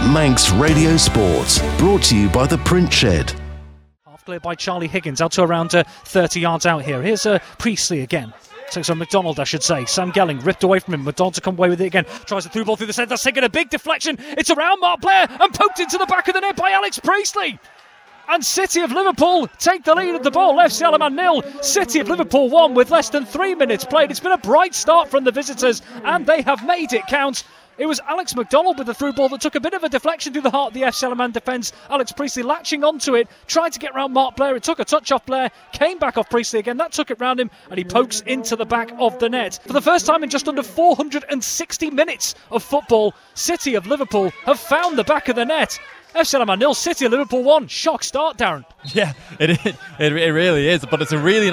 Manx Radio Sport, brought to you by the Print Shed. Half clear by Charlie Higgins, out to around 30 yards out here. Here's Priestley again. Takes on McDonald, I should say. Sam Gelling ripped away from him. McDonald to come away with it again. Tries a through ball through the centre. That's taken a big deflection. It's around Mark Blair and poked into the back of the net by Alex Priestley. And City of Liverpool take the lead at the ball. FC Alaman 0, City of Liverpool 1 with less than 3 minutes played. It's been a bright start from the visitors and they have made it count. It was Alex McDonald with the through ball that took a bit of a deflection through the heart of the FC Alaman defence. Alex Priestley latching onto it, tried to get round Mark Blair. It took a touch off Blair, came back off Priestley again. That took it round him and he pokes into the back of the net. For the first time in just under 460 minutes of football, City of Liverpool have found the back of the net. FC Alaman 0, City of Liverpool 1. Shock start, Darren. Yeah, it really is. But it's a really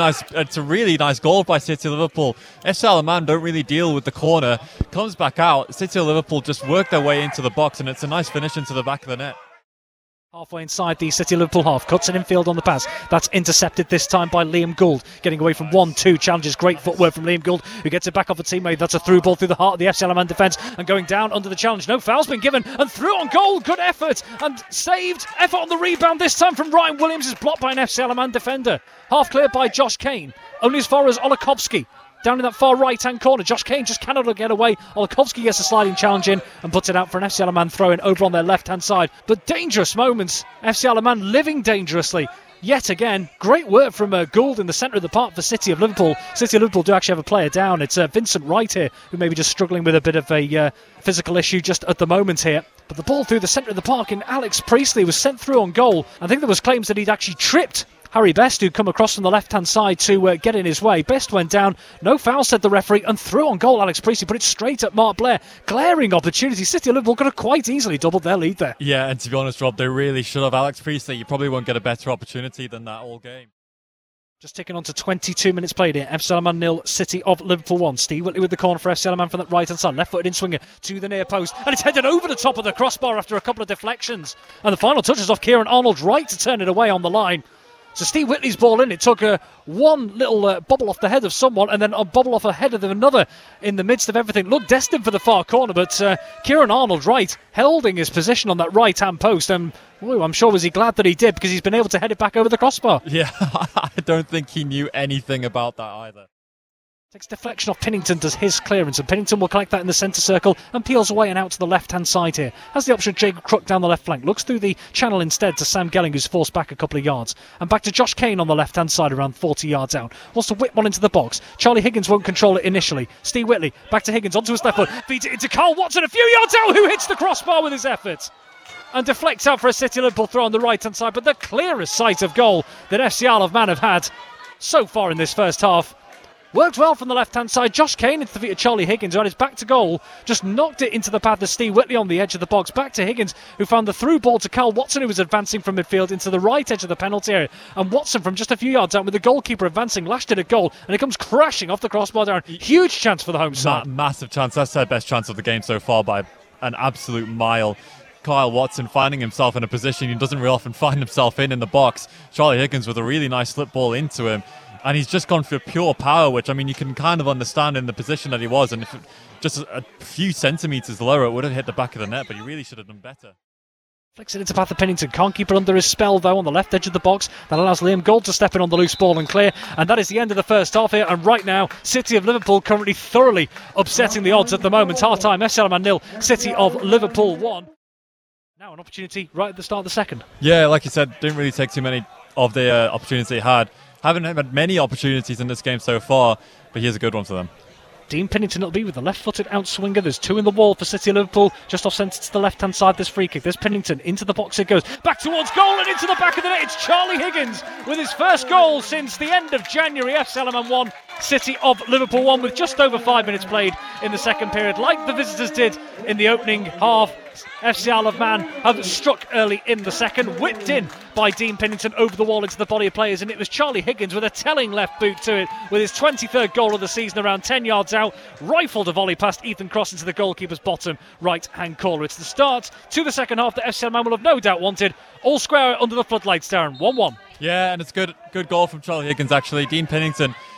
nice goal by City of Liverpool. FC Alaman don't really deal with the corner. Comes back out. City of Liverpool just work their way into the box, and it's a nice finish into the back of the net. Halfway inside the City Liverpool half, cuts an infield on the pass. That's intercepted this time by Liam Gould. Getting away from 1-2 challenges. Great footwork from Liam Gould, who gets it back off a teammate. That's a through ball through the heart of the FC Alaman defence and going down under the challenge. No foul's been given and through on goal. Good effort and saved. Effort on the rebound this time from Ryan Williams is blocked by an FC Alaman defender. Half clear by Josh Kane. Only as far as Olakovsky. Down in that far right-hand corner, Josh Kane just cannot get away. Olakovsky gets a sliding challenge in and puts it out for an FC Alaman throw-in over on their left-hand side. But dangerous moments. FC Alaman living dangerously. Yet again, great work from Gould in the centre of the park for City of Liverpool. City of Liverpool do actually have a player down. It's Vincent Wright here, who may be just struggling with a bit of a physical issue just at the moment here. But the ball through the centre of the park and Alex Priestley was sent through on goal. I think there was claims that he'd actually tripped Harry Best, who'd come across from the left-hand side to get in his way. Best went down, no foul, said the referee, and through on goal. Alex Priestley put it straight at Mark Blair. Glaring opportunity. City of Liverpool could have quite easily doubled their lead there. Yeah, and to be honest, Rob, they really should have. Alex Priestley, you probably won't get a better opportunity than that all game. Just ticking on to 22 minutes played here. FC Alaman 0, City of Liverpool 1. Steve Whitley with the corner for FC Alaman from the right-hand side. Left-footed in swinger to the near post. And it's headed over the top of the crossbar after a couple of deflections. And the final touch is off Kieran Arnold right to turn it away on the line. So Steve Whitley's ball in. It took one little bobble off the head of someone and then a bobble off the head of another in the midst of everything. Looked destined for the far corner, but Kieran Arnold right, holding his position on that right-hand post. And I'm sure was he glad that he did, because he's been able to head it back over the crossbar. Yeah, I don't think he knew anything about that either. Takes deflection off Pennington, does his clearance, and Pennington will collect that in the centre circle and peels away and out to the left-hand side here. Has the option of Jacob Crook down the left flank, looks through the channel instead to Sam Gelling, who's forced back a couple of yards, and back to Josh Kane on the left-hand side around 40 yards out. Wants to whip one into the box. Charlie Higgins won't control it initially. Steve Whitley back to Higgins onto his left foot, feeds it into Carl Watson a few yards out, who hits the crossbar with his effort and deflects out for a City Liverpool throw on the right-hand side. But the clearest sight of goal that FC Alaman have had so far in this first half. Worked well from the left-hand side. Josh Kane into the feet of Charlie Higgins, who had his back to goal. Just knocked it into the path of Steve Whitley on the edge of the box. Back to Higgins, who found the through ball to Carl Watson, who was advancing from midfield into the right edge of the penalty area. And Watson, from just a few yards out, with the goalkeeper advancing, lashed it a goal. And it comes crashing off the crossbar down. Huge chance for the home side. Massive chance. That's their best chance of the game so far by an absolute mile. Kyle Watson finding himself in a position he doesn't really often find himself in the box. Charlie Higgins with a really nice slip ball into him. And he's just gone for pure power, which, I mean, you can kind of understand in the position that he was. And if just a few centimetres lower, it would have hit the back of the net, but he really should have done better. Flicks it into path of Pennington. Can't keep it under his spell, though, on the left edge of the box. That allows Liam Gould to step in on the loose ball and clear. And that is the end of the first half here. And right now, City of Liverpool currently thoroughly upsetting the odds at the moment. Half-time, FC Alaman 0, City of Liverpool 1. Now an opportunity right at the start of the second. Yeah, like you said, didn't really take too many of the opportunities he had. Haven't had many opportunities in this game so far, but here's a good one for them. Dean Pennington it'll be with the left-footed outswinger. There's two in the wall for City of Liverpool, just off centre to the left-hand side. This free kick. There's Pennington into the box. It goes back towards goal and into the back of the net. It's Charlie Higgins with his first goal since the end of January. FC Alaman 1, City of Liverpool 1, with just over 5 minutes played in the second period, like the visitors did in the opening half. FC Alaman have struck early in the second, whipped in by Dean Pennington over the wall into the body of players, and it was Charlie Higgins with a telling left boot to it with his 23rd goal of the season around 10 yards out, rifled a volley past Ethan Cross into the goalkeeper's bottom right hand corner. It's the start to the second half that FC Alaman will have no doubt wanted. All square under the floodlights, Darren. 1-1. Yeah, and it's good goal from Charlie Higgins actually. Dean Pennington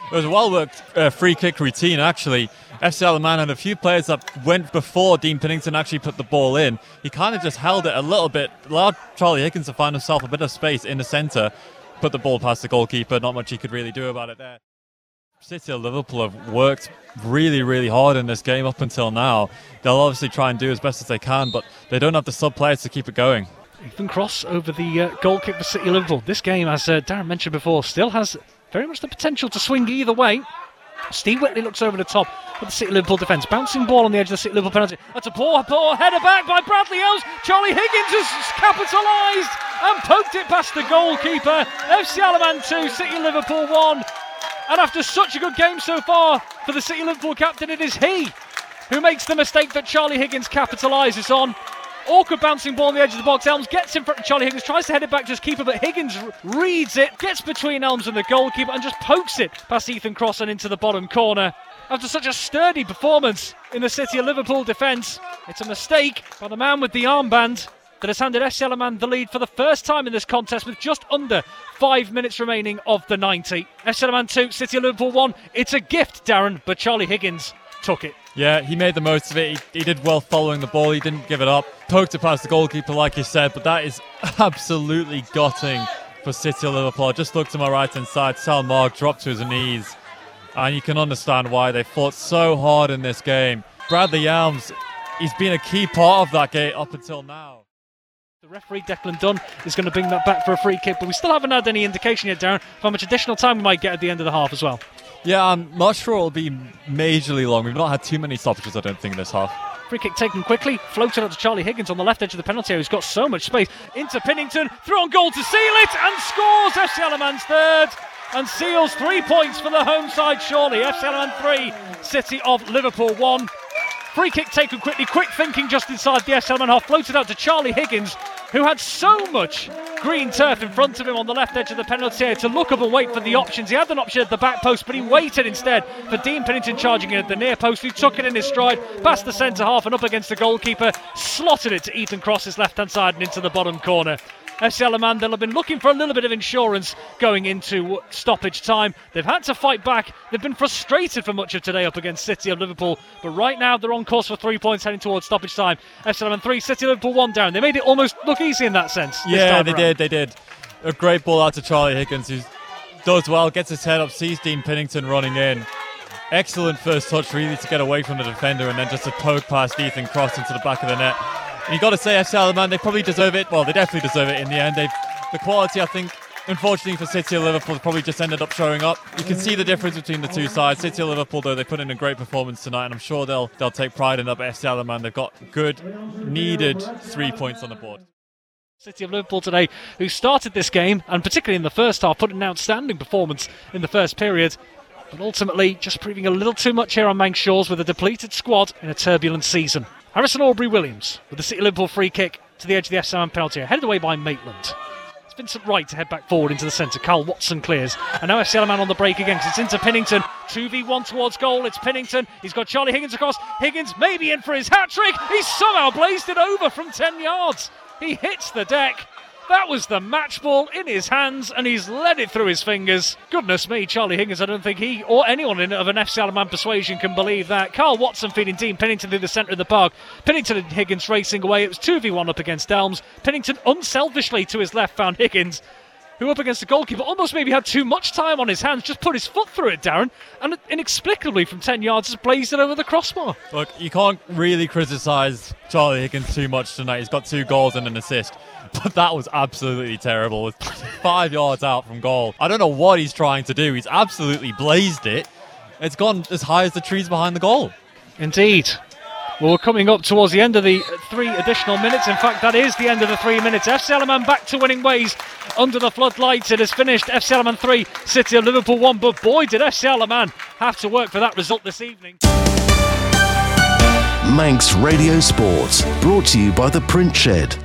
It was a well-worked free kick routine, actually. FC Alaman had a few players that went before Dean Pennington actually put the ball in. He kind of just held it a little bit, allowed Charlie Higgins to find himself a bit of space in the centre, put the ball past the goalkeeper. Not much he could really do about it there. City of Liverpool have worked really, really hard in this game up until now. They'll obviously try and do as best as they can, but they don't have the sub-players to keep it going. Ethan Cross over the goal kick for City of Liverpool. This game, as Darren mentioned before, still has very much the potential to swing either way. Steve Whitley looks over the top of the City of Liverpool defence. Bouncing ball on the edge of the City of Liverpool penalty. That's a poor header back by Bradley Elms. Charlie Higgins has capitalised and poked it past the goalkeeper. FC Alaman 2, City of Liverpool 1. And after such a good game so far for the City of Liverpool captain, it is he who makes the mistake that Charlie Higgins capitalises on. Awkward bouncing ball on the edge of the box. Elms gets in front of Charlie Higgins, tries to head it back to his keeper, but Higgins reads it, gets between Elms and the goalkeeper and just pokes it past Ethan Cross and into the bottom corner. After such a sturdy performance in the City of Liverpool defence, it's a mistake by the man with the armband that has handed FC Alaman the lead for the first time in this contest with just under 5 minutes remaining of the 90. FC Alaman 2, City of Liverpool 1. It's a gift, Darren, but Charlie Higgins took it. Yeah, he made the most of it. He did well following the ball. He didn't give it up. Poked it past the goalkeeper, like you said, but that is absolutely gutting for City of Liverpool. I just looked to my right-hand side. Sal Mark dropped to his knees, and you can understand why they fought so hard in this game. Bradley Elms, he's been a key part of that game up until now. The referee, Declan Dunn, is going to bring that back for a free kick, but we still haven't had any indication yet, Darren, of how much additional time we might get at the end of the half as well. Yeah, I'm not sure it'll be majorly long. We've not had too many stoppages, I don't think, this half. Free kick taken quickly, floated out to Charlie Higgins on the left edge of the penalty area, who's got so much space. Into Pennington, through on goal to seal it, and scores FC Alaman's third, and seals 3 points for the home side, surely. FC Alaman 3, City of Liverpool 1. Free kick taken quickly, quick thinking just inside the FC Alaman half, floated out to Charlie Higgins, who had so much green turf in front of him on the left edge of the penalty area to look up and wait for the options. He had an option at the back post, but he waited instead for Dean Pennington charging in at the near post. He took it in his stride, past the centre half and up against the goalkeeper, slotted it to Ethan Cross's left-hand side and into the bottom corner. FC Alaman, they'll have been looking for a little bit of insurance going into stoppage time. They've had to fight back. They've been frustrated for much of today up against City of Liverpool, but right now they're on course for 3 points heading towards stoppage time. FC Alaman 3, City of Liverpool 1 down. They made it almost look easy in that sense. Yeah, they did. A great ball out to Charlie Higgins, who does well, gets his head up, sees Dean Pennington running in. Excellent first touch, really, to get away from the defender, and then just a poke past Ethan Cross into the back of the net. And you've got to say, FC Alaman, they probably deserve it. Well, they definitely deserve it in the end. The quality, I think, unfortunately for City of Liverpool, probably just ended up showing up. You can see the difference between the two sides. City of Liverpool, though, they put in a great performance tonight, and I'm sure they'll take pride in that. But FC Alaman, they've got good, needed 3 points on the board. City of Liverpool today, who started this game, and particularly in the first half, put in an outstanding performance in the first period, but ultimately just proving a little too much here on Manx Shores with a depleted squad in a turbulent season. Harrison Aubrey-Williams with the City of Liverpool free kick to the edge of the FC Alaman penalty area, headed away by Maitland. It's Vincent Wright to head back forward into the centre. Carl Watson clears, and now FC Alaman on the break again, because it's into Pennington. 2v1 towards goal. It's Pennington. He's got Charlie Higgins across. Higgins maybe in for his hat-trick. He's somehow blazed it over from 10 yards. He hits the deck. That was the match ball in his hands, and he's led it through his fingers. Goodness me, Charlie Higgins, I don't think he or anyone of an FC Alaman persuasion can believe that. Carl Watson feeding Dean Pennington through the centre of the park. Pennington and Higgins racing away. It was 2v1 up against Elms. Pennington unselfishly to his left found Higgins, who up against the goalkeeper almost maybe had too much time on his hands, just put his foot through it, Darren, and inexplicably from 10 yards just blazed it over the crossbar. Look, you can't really criticise Charlie Higgins too much tonight. He's got 2 goals and an assist. But that was absolutely terrible, with 5 yards out from goal. I don't know what he's trying to do. He's absolutely blazed it. It's gone as high as the trees behind the goal. Indeed. Well, we're coming up towards the end of the 3 additional minutes. In fact, that is the end of the 3 minutes. FC Alaman back to winning ways under the floodlights. It has finished FC Alaman 3, City of Liverpool 1. But boy, did FC Alaman have to work for that result this evening. Manx Radio Sports, brought to you by The Print Shed.